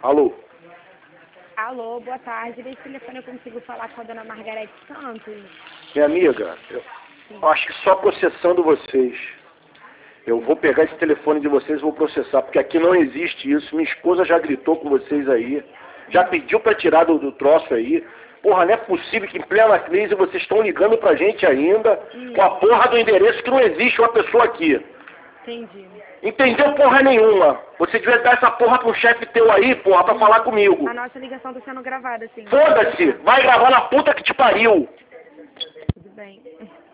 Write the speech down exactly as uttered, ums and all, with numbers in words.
Alô? Alô, boa tarde. Desse telefone eu consigo falar com a dona Margarete Santos? Minha amiga, eu acho que só processando vocês. Eu vou pegar esse telefone de vocês e vou processar, porque aqui não existe isso. Minha esposa já gritou com vocês aí, já pediu para tirar do, do troço aí. Porra, não é possível que em plena crise vocês estão ligando pra gente ainda Hum. com a porra do endereço que não existe uma pessoa aqui. Entendi. Entendeu porra nenhuma? Você devia dar essa porra pro chefe teu aí, porra, pra falar comigo. A nossa ligação tá sendo gravada, sim. Foda-se! Vai gravar na puta que te pariu! Tudo bem.